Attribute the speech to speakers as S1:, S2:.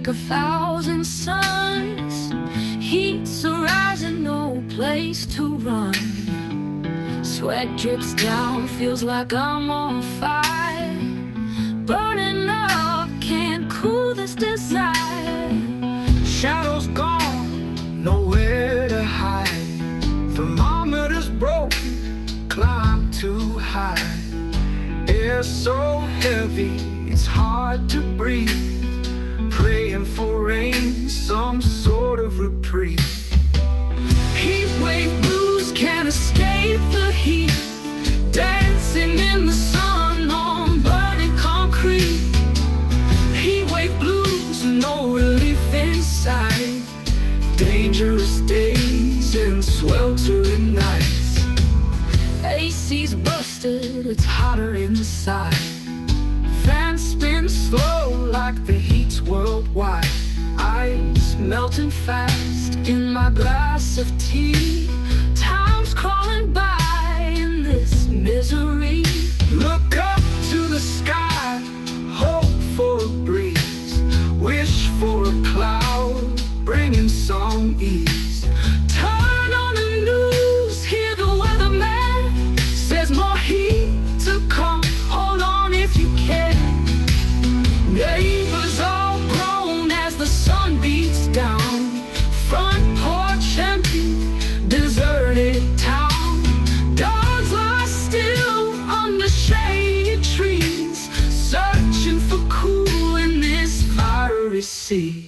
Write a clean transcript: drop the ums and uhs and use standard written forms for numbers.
S1: like 1,000 suns. Heat's arising, no place to run. Sweat drips down, feels like I'm on fire. Burning up, can't cool this desire.
S2: Shadows gone, nowhere to hide. Thermometer's broken, climb too high. Air so heavy, it's hard to breathe. Praying for rain, some sort of reprieve. Heat wave blues can't escape the heat. Dancing in the sun on burning concrete. Heat wave blues, no relief inside. Dangerous days and sweltering nights. AC's busted, it's hotter inside. Fans spin slow like the heat's worldwide. Ice melting fast in my glass of tea. Time's crawling by in this misery. Look up to the sky, hope for a breeze. Wish for a cloud, bringing some ease. Turn on the news, hear the weatherman says more heat to come. Hold on if you can. Neighbors all groan as the sun beats down. Front porch empty, deserted town. Dogs lie still under shady trees, searching for cool in this fiery sea.